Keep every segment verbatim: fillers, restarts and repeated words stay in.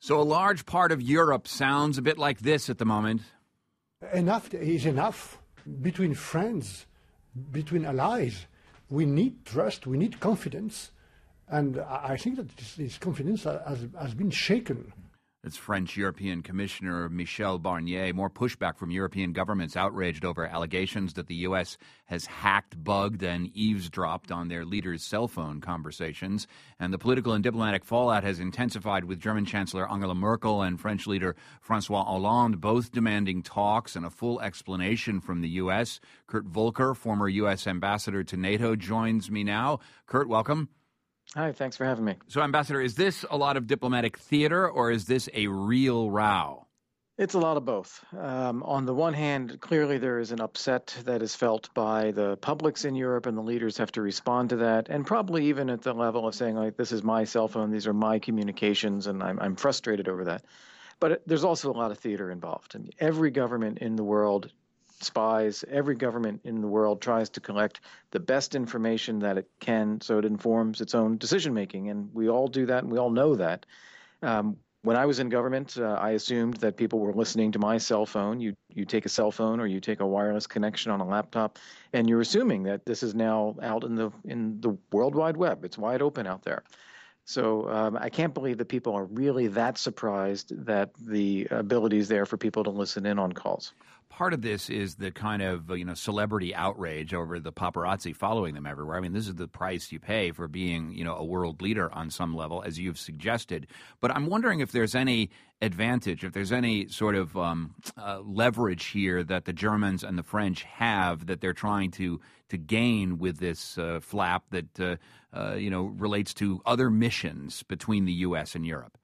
So a large part of Europe sounds a bit like this at the moment. Enough is enough. Between friends, between allies, we need trust, we need confidence. And I think that this, this confidence has, has been shaken. It's French European Commissioner Michel Barnier. More pushback from European governments outraged over allegations that the U S has hacked, bugged, and eavesdropped on their leaders' cell phone conversations. And the political and diplomatic fallout has intensified, with German Chancellor Angela Merkel and French leader François Hollande both demanding talks and a full explanation from the U S. Kurt Volker, former U S ambassador to NATO, joins me now. Kurt, welcome. Hi, thanks for having me. So, Ambassador, is this a lot of diplomatic theater, or is this a real row? It's a lot of both. Um, on the one hand, clearly there is an upset that is felt by the publics in Europe, and the leaders have to respond to that, and probably even at the level of saying, like, this is my cell phone, these are my communications, and I'm, I'm frustrated over that. But there's also a lot of theater involved. And every government in the world spies, every government in the world tries to collect the best information that it can so it informs its own decision-making. And we all do that, and we all know that. Um, when I was in government, uh, I assumed that people were listening to my cell phone. You you take a cell phone or you take a wireless connection on a laptop, and you're assuming that this is now out in the in the World Wide Web. It's wide open out there. So um, I can't believe that people are really that surprised that the ability is there for people to listen in on calls. Part of this is the kind of, you know, celebrity outrage over the paparazzi following them everywhere. I mean, this is the price you pay for being, you know, a world leader on some level, as you've suggested. But I'm wondering if there's any advantage, if there's any sort of um, uh, leverage here that the Germans and the French have that they're trying to to gain with this uh, flap that, uh, uh, you know, relates to other missions between the U S and Europe.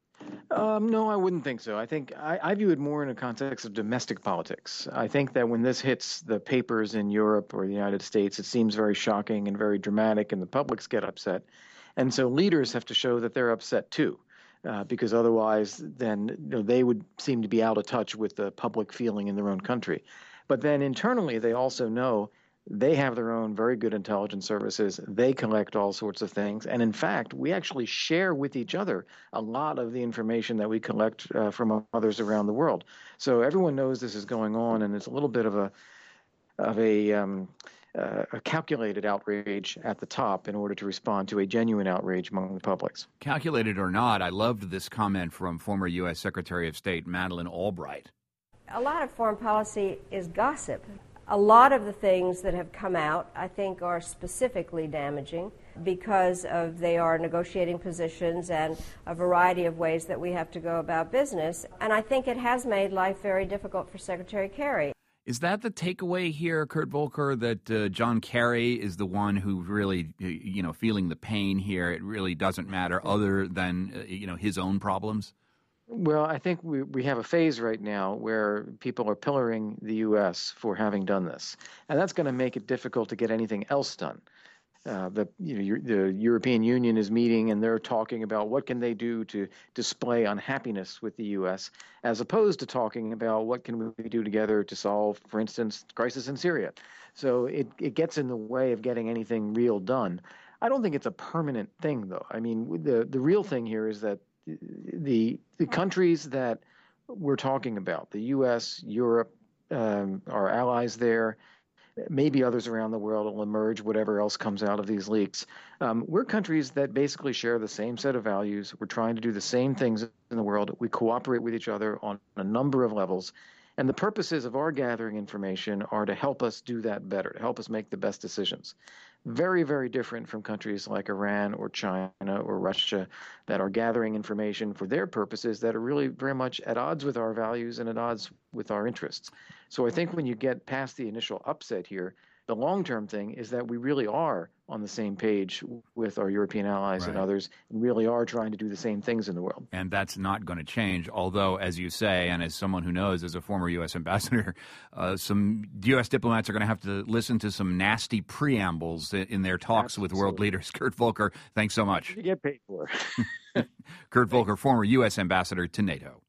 Um, no, I wouldn't think so. I think I, I view it more in a context of domestic politics. I think that when this hits the papers in Europe or the United States, it seems very shocking and very dramatic, and the publics get upset. And so leaders have to show that they're upset too, uh, because otherwise then you know, they would seem to be out of touch with the public feeling in their own country. But then internally, they also know they have their own very good intelligence services. They collect all sorts of things. And in fact, we actually share with each other a lot of the information that we collect uh, from others around the world. So everyone knows this is going on, and it's a little bit of a of a, um, uh, a calculated outrage at the top in order to respond to a genuine outrage among the publics. Calculated or not, I loved this comment from former U S Secretary of State Madeleine Albright. A lot of foreign policy is gossip. A lot of the things that have come out, I think, are specifically damaging because of they are negotiating positions and a variety of ways that we have to go about business. And I think it has made life very difficult for Secretary Kerry. Is that the takeaway here, Kurt Volker, that uh, John Kerry is the one who really, you know, feeling the pain here? It really doesn't matter other than, uh, you know, his own problems? Well, I think we, we have a phase right now where people are pillaring the U S for having done this, and that's going to make it difficult to get anything else done. Uh, the, you know, the European Union is meeting, and they're talking about what can they do to display unhappiness with the U S, as opposed to talking about what can we do together to solve, for instance, the crisis in Syria. So it, it gets in the way of getting anything real done. I don't think it's a permanent thing, though. I mean, the, the real thing here is that The the countries that we're talking about, the U S, Europe, um, our allies there, maybe others around the world will emerge, whatever else comes out of these leaks. Um, we're countries that basically share the same set of values. We're trying to do the same things in the world. We cooperate with each other on a number of levels. And the purposes of our gathering information are to help us do that better, to help us make the best decisions. Very, very different from countries like Iran or China or Russia that are gathering information for their purposes that are really very much at odds with our values and at odds with our interests. So I think when you get past the initial upset here, the long-term thing is that we really are on the same page with our European allies Right. and others, and really are trying to do the same things in the world. And that's not going to change, although, as you say, and as someone who knows, as a former U S ambassador, uh, some U S diplomats are going to have to listen to some nasty preambles in their talks Absolutely. with world leaders. Kurt Volker, thanks so much. You get paid for it. Kurt Volker, former U S ambassador to NATO.